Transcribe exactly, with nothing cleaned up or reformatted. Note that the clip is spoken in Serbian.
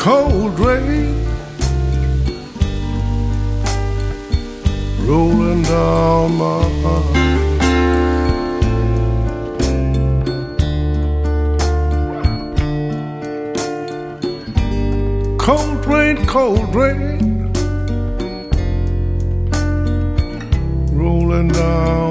cold rain rolling down my heart. Cold rain, cold rain rolling down